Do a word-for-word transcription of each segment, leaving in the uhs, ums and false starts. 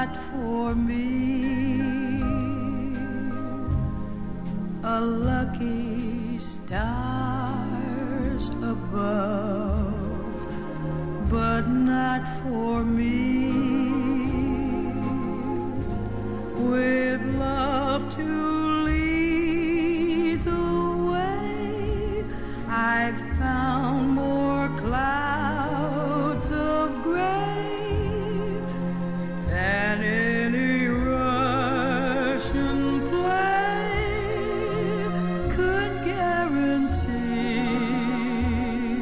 not for me. A lucky stars above, but not for me. With love to lead the way, I've found more clouds of gray than any Russian play could guarantee.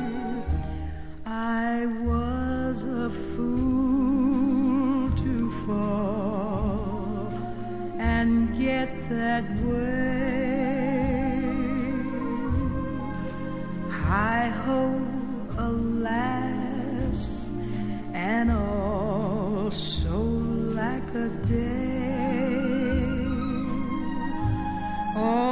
I was a fool to fall and get that way. Hi ho, alas, and all so lack a day. Oh,